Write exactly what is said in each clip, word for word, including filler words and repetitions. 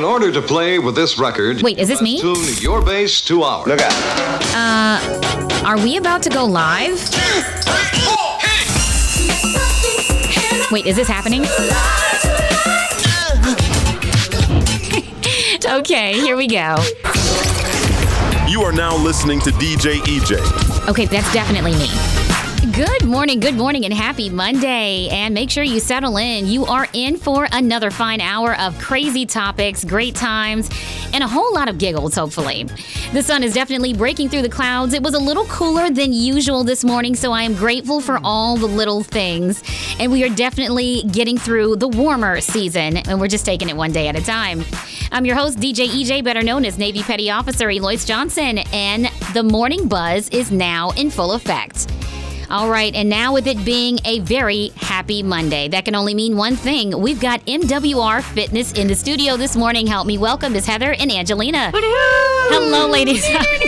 In order to play with this record, wait, is this me? Tune your bass to ours. Look out. Uh, are we about to go live? Wait, is this happening? Okay, here we go. You are now listening to D J E J. Okay, that's definitely me. Good morning, good morning, and happy Monday. And make sure you settle in. You are in for another fine hour of crazy topics, great times, and a whole lot of giggles, hopefully. The sun is definitely breaking through the clouds. It was a little cooler than usual this morning, so I am grateful for all the little things. And we are definitely getting through the warmer season, and we're just taking it one day at a time. I'm your host, D J E J, better known as Navy Petty Officer Eloise Johnson, and the morning buzz is now in full effect. All right, and now with it being a very happy Monday, that can only mean one thing. We've got M W R Fitness in the studio this morning. Help me welcome Miss Heather and Angelina. Hello, ladies.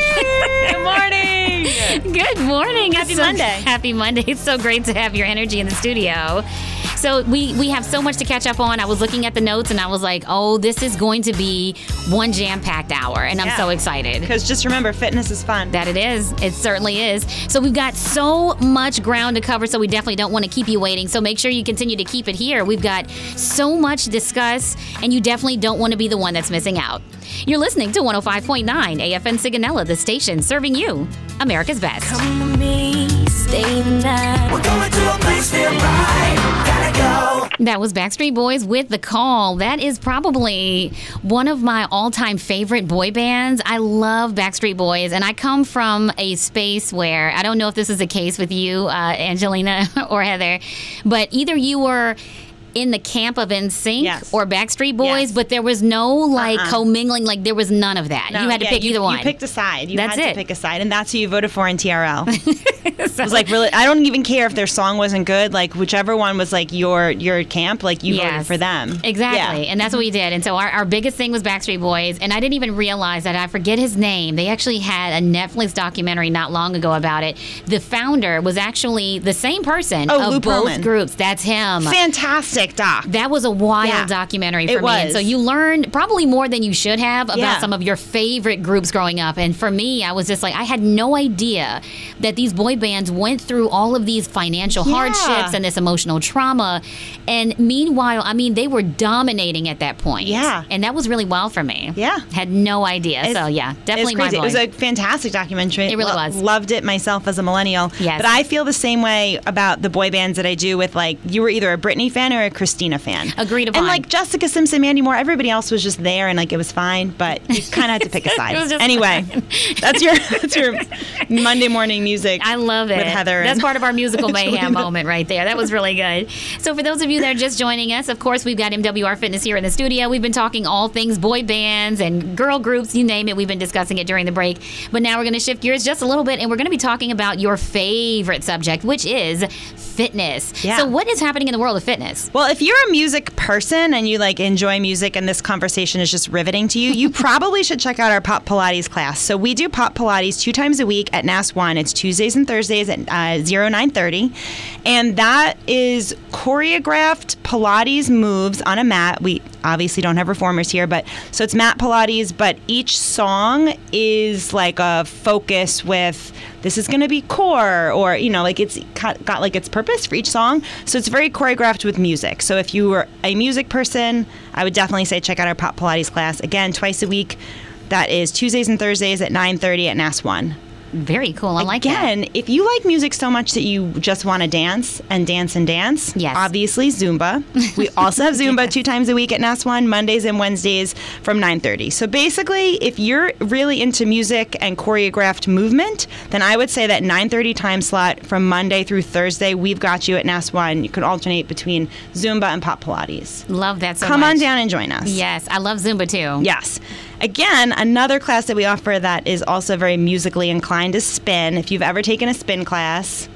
Good morning. Good morning. Happy It's so, Monday. Happy Monday. It's so great to have your energy in the studio. So we, we have so much to catch up on. I was looking at the notes and I was like, oh, this is going to be one jam-packed hour. And I'm Yeah. so excited. Because just remember, fitness is fun. That it is. It certainly is. So we've got so much ground to cover, so we definitely don't want to keep you waiting. So make sure you continue to keep it here. We've got so much to discuss, and you definitely don't want to be the one that's missing out. You're listening to one oh five point nine A F M Sigonella, the station serving you America's best. Come with me, stay the night. We're going to a place nearby. Gotta go. That was Backstreet Boys with The Call. That is probably one of my all-time favorite boy bands. I love Backstreet Boys, and I come from a space where, I don't know if this is the case with you, uh, Angelina or Heather, but either you were in the camp of N Sync Yes. or Backstreet Boys, Yes. but there was no like Uh-uh. commingling, like there was none of that. No, you had to yeah, pick you, either one. You picked a side. You That's had it. to pick a side, and that's who you voted for in T R L. It So- was like really. I don't even care if their song wasn't good. Like whichever one was like your your camp, like you Yes. voted for them. Exactly. Yeah. And that's what we did. And so our, our biggest thing was Backstreet Boys. And I didn't even realize that. I forget his name. They actually had a Netflix documentary not long ago about it. The founder was actually the same person Oh, of Lou both Pearlman. groups. That's him. Fantastic doc. That was a wild Yeah. documentary for It me. was. And so you learned probably more than you should have about Yeah. some of your favorite groups growing up. And for me, I was just like, I had no idea that these boy bands went through all of these financial Yeah. hardships and this emotional trauma. And meanwhile, I mean, they were dominating at that point. Yeah. And that was really wild for me. Yeah. Had no idea. It's- so yeah, definitely it's my crazy. boy. It was a fantastic documentary. It really Lo- was. Loved it myself as a millennial. Yes. But I feel the same way about the boy bands that I do with like you were either a Britney fan or a Christina fan. Agreed upon. And like Jessica Simpson, Mandy Moore, everybody else was just there and like it was fine, but you kind of had to pick a side. It was just anyway, that's your that's your Monday morning music. I love it. with Heather. That's and- part of our musical mayhem Angelina. moment right there. That was really good. So for those of you that are just joining us, of course, we've got M W R Fitness here in the studio. We've been talking all things boy bands and girl groups, you name it. We've been discussing it during the break. But now we're going to shift gears just a little bit, and we're going to be talking about your favorite subject, which is fitness. Yeah. So what is happening in the world of fitness? Well, if you're a music person and you like enjoy music and this conversation is just riveting to you, you probably should check out our Pop Pilates class. So we do Pop Pilates two times a week at N A S one. It's Tuesdays and Thursdays at uh, zero nine thirty. And that is choreographed Pilates moves on a mat. We obviously don't have reformers here, but so it's mat Pilates, but each song is like a focus with this is going to be core, or, you know, like it's got, got like its purpose for each song. So it's very choreographed with music. So if you were a music person, I would definitely say check out our Pop Pilates class. Again, twice a week. That is Tuesdays and Thursdays at nine thirty at N A S one. Very cool. I like that. Again, if you like music so much that you just want to dance and dance and dance, Yes. obviously Zumba. We also have Zumba two times a week at N A S one, Mondays and Wednesdays from nine thirty. So basically, if you're really into music and choreographed movement, then I would say that nine thirty time slot from Monday through Thursday, we've got you at N A S one. You can alternate between Zumba and Pop Pilates. Love that so Come much. on down and join us. Yes, I love Zumba too. Yes. Again, another class that we offer that is also very musically inclined is spin. If you've ever taken a spin class,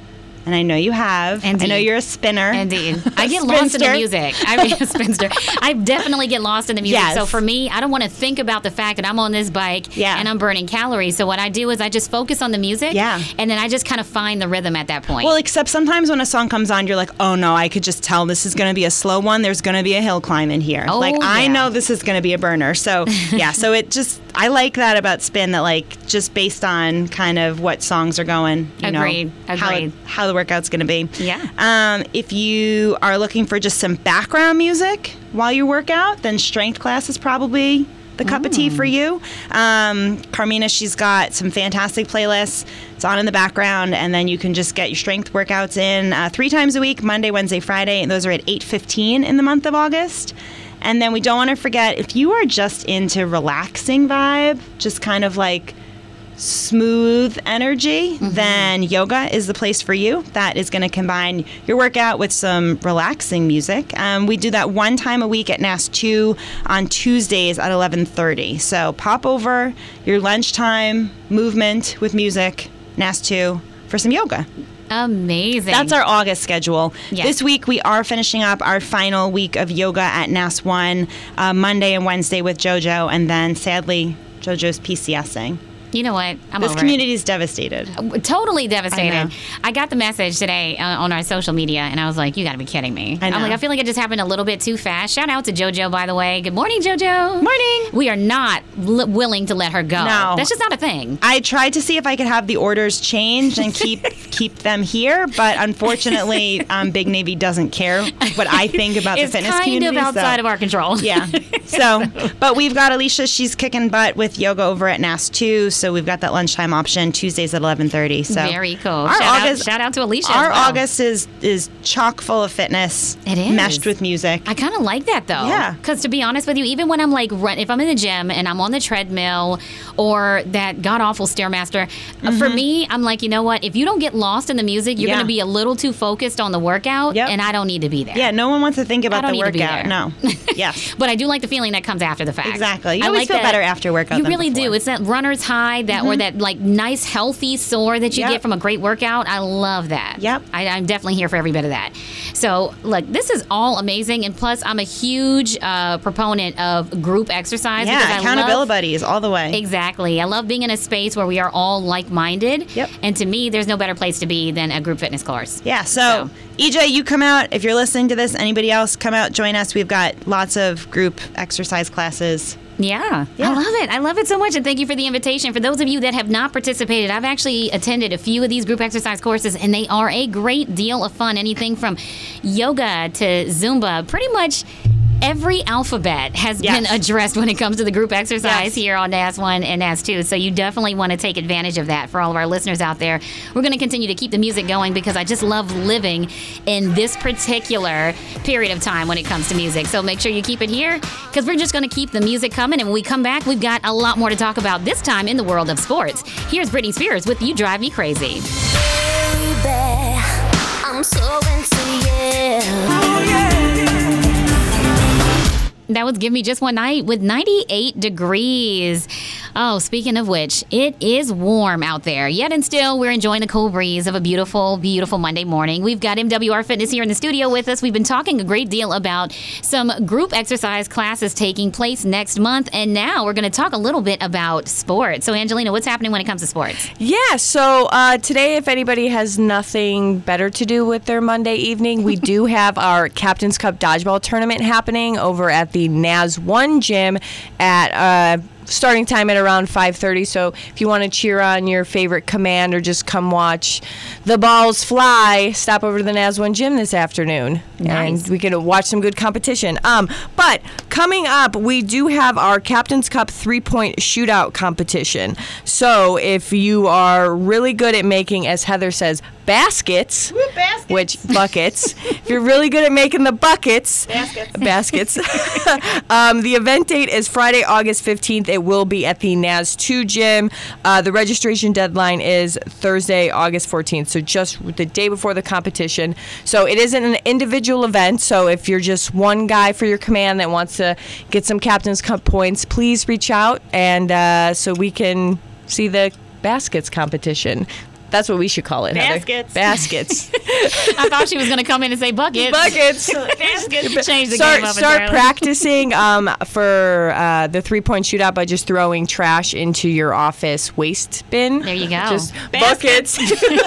and I know you have. Indeed. I know you're a spinner. Indeed. I get lost in the music. I mean, a spinster. I definitely get lost in the music. Yes. So for me, I don't want to think about the fact that I'm on this bike Yeah. and I'm burning calories. So what I do is I just focus on the music. Yeah. And then I just kind of find the rhythm at that point. Well, except sometimes when a song comes on, you're like, oh no, I could just tell this is going to be a slow one. There's going to be a hill climb in here. Oh, like, I yeah. know this is going to be a burner. So, yeah, so it just, I like that about spin, that like, just based on kind of what songs are going, you Agreed. know, Agreed. How, how the workout's going to be. Yeah. Um, if you are looking for just some background music while you work out, then strength class is probably the cup of tea for you. Um, Carmina, she's got some fantastic playlists. It's on in the background, and then you can just get your strength workouts in uh, three times a week, Monday, Wednesday, Friday, and those are at eight fifteen in the month of August. And then we don't want to forget, if you are just into relaxing vibe, just kind of like smooth energy, Mm-hmm. then yoga is the place for you. That is going to combine your workout with some relaxing music. Um, we do that one time a week at N A S two on Tuesdays at eleven thirty. So pop over your lunchtime movement with music, N A S two, for some yoga. Amazing. That's our August schedule. Yes. This week, we are finishing up our final week of yoga at N A S one, uh, Monday and Wednesday with JoJo, and then sadly, JoJo's PCSing. You know what? I'm This over community is devastated. it. Totally devastated. I know. I got the message today uh, on our social media, and I was like, you got to be kidding me. I know. I'm like, I feel like it just happened a little bit too fast. Shout out to JoJo, by the way. Good morning, JoJo. Morning. We are not l- willing to let her go. No. That's just not a thing. I tried to see if I could have the orders changed and keep keep them here, but unfortunately, um, Big Navy doesn't care what I think about It's the fitness kind community. of outside so- of our control. Yeah. So, but we've got Alicia. She's kicking butt with yoga over at N A S two. So we've got that lunchtime option Tuesdays at eleven thirty. So Very cool. Our Shout, August, out, shout out to Alicia. Our as well. August is is chock full of fitness. It is. meshed with music. I kind of like that though. Yeah. Because to be honest with you, even when I'm like, run, if I'm in the gym and I'm on the treadmill or that god awful Stairmaster, uh, for me, I'm like, you know what? If you don't get lost in the music, you're Yeah. going to be a little too focused on the workout, Yep. and I don't need to be there. Yeah, no one wants to think about I don't the need to be workout. there. No. Yes. But I do like the feeling that comes after the fact. Exactly. You I always like feel that- better after workout You than really do. before. It's that runner's high, that or that like nice, healthy sore that you Yep. get from a great workout. I love that. Yep. I, I'm definitely here for every bit of that. So, look, this is all amazing, and plus, I'm a huge uh, proponent of group exercise. because Yeah, I accountability love- buddies all the way. Exactly. I love being in a space where we are all like-minded. Yep. And to me, there's no better place to be than a group fitness course. Yeah, so, So. E J, you come out. If you're listening to this, anybody else, come out, join us. We've got lots of group exercise classes. Yeah, Yeah. I love it. I love it so much, and thank you for the invitation. For those of you that have not participated, I've actually attended a few of these group exercise courses, and they are a great deal of fun. Anything from yoga to Zumba, pretty much every alphabet has Yes. been addressed when it comes to the group exercise Yes. here on N A S one and N A S two. So you definitely want to take advantage of that for all of our listeners out there. We're going to continue to keep the music going because I just love living in this particular period of time when it comes to music. So make sure you keep it here because we're just going to keep the music coming. And when we come back, we've got a lot more to talk about this time in the world of sports. Here's Britney Spears with You Drive Me Crazy. Baby, I'm so into you. That was Give Me Just One Night with ninety-eight degrees. Oh, speaking of which, it is warm out there. Yet and still, we're enjoying the cool breeze of a beautiful, beautiful Monday morning. We've got M W R Fitness here in the studio with us. We've been talking a great deal about some group exercise classes taking place next month. And now we're going to talk a little bit about sports. So, Angelina, what's happening when it comes to sports? Yeah, so uh, today, if anybody has nothing better to do with their Monday evening, we do have our Captain's Cup Dodgeball Tournament happening over at the N A S one gym at... Uh, starting time at around five thirty, so if you want to cheer on your favorite command or just come watch the balls fly, stop over to the N A S one gym this afternoon. Nice. And we can watch some good competition. Um, but coming up, we do have our Captain's Cup three-point shootout competition. So if you are really good at making, as Heather says, baskets, baskets. which buckets, if you're really good at making the buckets, Baskets. baskets. um, the event date is Friday, August fifteenth. It will be at the N A S two gym. Uh, the registration deadline is Thursday, August fourteenth, so just the day before the competition. So it isn't an individual event, so if you're just one guy for your command that wants to get some Captain's Cup points, please reach out and uh, so we can see the baskets competition. That's what we should call it, Heather. Baskets. Baskets. I thought she was going to come in and say buckets. Buckets. Baskets. Change the start game up start entirely. practicing um, for uh, the three-point shootout by just throwing trash into your office waste bin. There you go. Just buckets.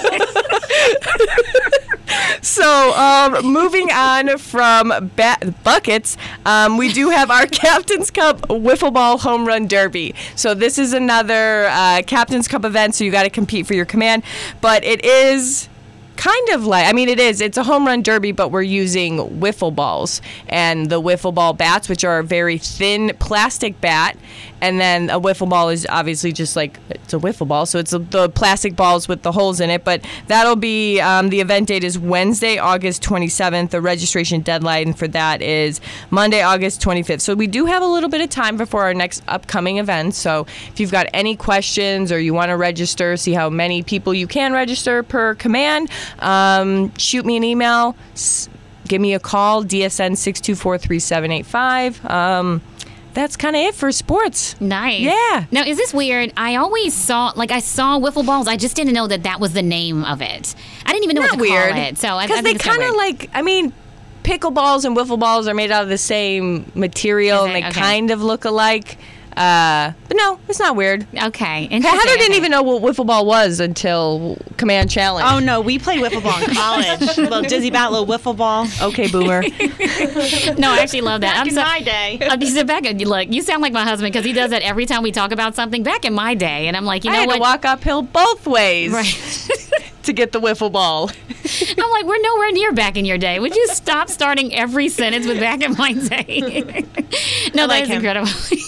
So, um, moving on from ba- buckets, um, we do have our Captain's Cup Wiffle Ball Home Run Derby. So this is another uh, Captain's Cup event, so you got to compete for your command. But it is kind of like, I mean, it is. It's a home run derby, but we're using wiffle balls. And the wiffle ball bats, which are a very thin plastic bat. And then a wiffle ball is obviously just like, it's a wiffle ball, so it's a, the plastic balls with the holes in it. But that'll be, um, the event date is Wednesday, August twenty-seventh. The registration deadline for that is Monday, August twenty-fifth. So we do have a little bit of time before our next upcoming event. So if you've got any questions or you want to register, see how many people you can register per command, um, shoot me an email, s- give me a call, D S N six two four, three seven eight five. Um, That's kind of it for sports. Nice. Yeah. Now, is this weird? I always saw, like, I saw wiffle balls. I just didn't know that that was the name of it. I didn't even know Not what to weird. call it. So I, I Because think they it's kinda kind of weird. like, I mean, pickleballs and wiffle balls are made out of the same material, Is and it? they Okay. kind of look alike. Uh, but no, it's not weird. Okay. Heather Interesting. didn't Okay. even know what wiffle ball was until Command Challenge. Oh no, we played wiffle ball in college. Little dizzy bat, little wiffle ball. Okay, boomer. No, I actually love that. Back I'm in so, my day. Uh, you said back, look, you sound like my husband because he does that every time we talk about something. Back in my day, and I'm like, you I know had what? to walk uphill both ways Right. to get the wiffle ball. I'm like, we're nowhere near back in your day. Would you stop starting every sentence with back in my day? No, that I like is him. incredible.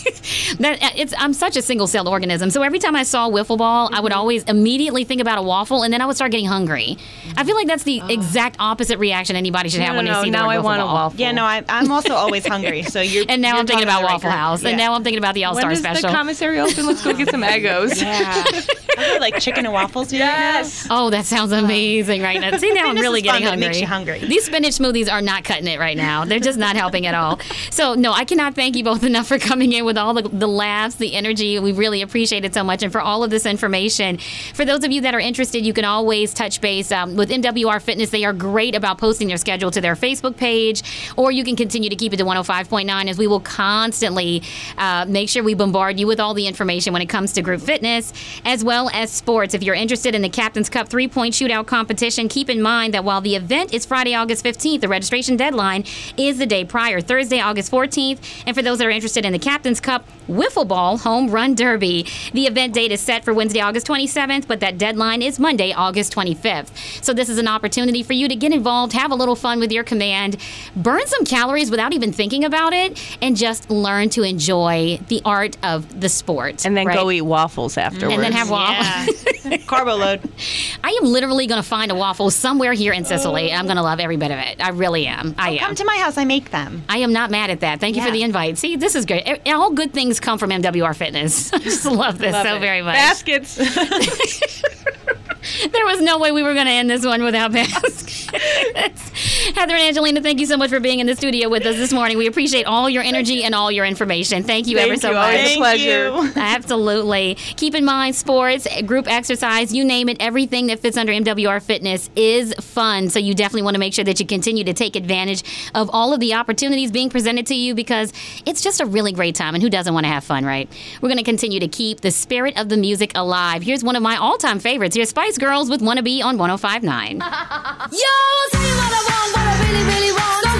that it's I'm such a single celled organism. So every time I saw a wiffle ball, I would always immediately think about a waffle, and then I would start getting hungry. I feel like that's the exact opposite reaction anybody should have No, when no, they see now the word I wiffle want a ball. waffle. Yeah, no, I, I'm also always hungry. So you're. And now you're I'm thinking talking to about the right Waffle group. House, Yeah. and now I'm thinking about the All When Star does Special. the commissary open? Let's go get some Eggos. Yeah. I like chicken and waffles. Yes. Oh, that sounds amazing right now. See, now I'm This really is fun, getting but it hungry. makes you hungry. These spinach smoothies are not cutting it right now. They're just not helping at all. So, no, I cannot thank you both enough for coming in with all the, the laughs, the energy. We really appreciate it so much. And for all of this information, for those of you that are interested, you can always touch base um, with M W R Fitness. They are great about posting their schedule to their Facebook page, or you can continue to keep it to one oh five point nine, as we will constantly uh, make sure we bombard you with all the information when it comes to group fitness as well as sports. If you're interested in the Captain's Cup three-point shootout competition, keep in mind that while the event is Friday, August fifteenth, the registration deadline is the day prior, Thursday, August fourteenth. And for those that are interested in the Captain's Cup Wiffle Ball Home Run Derby, the event date is set for Wednesday, August twenty-seventh, but that deadline is Monday, August twenty-fifth. So this is an opportunity for you to get involved, have a little fun with your command, burn some calories without even thinking about it, and just learn to enjoy the art of the sport. And then right? go eat waffles afterwards. And then have waffles. Yeah. Carbo load. I am literally going to find a waffle somewhere here in Sicily. I'm going to love every bit of it. I really am. I am. Come to my house. I make them. I am not mad at that. Thank you for Yeah. the invite. See, this is great. E- All good things come from M W R Fitness. I just love this Love so it. very much. Baskets. There was no way we were going to end this one without baskets. Heather and Angelina, thank you so much for being in the studio with us this morning. We appreciate all your energy and all your information. Thank you Thank ever so you. much. Always a Thank pleasure. you. Absolutely. Keep in mind, sports, group exercise, you name it, everything that fits under M W R Fitness is fun. So you definitely want to make sure that you continue to take advantage of all of the opportunities being presented to you, because it's just a really great time. And who doesn't want to have fun, right? We're going to continue to keep the spirit of the music alive. Here's one of my all-time favorites. Here's Spice Girls with Wanna Be on one oh five point nine. Yo, tell you what I want, what I really, really want. So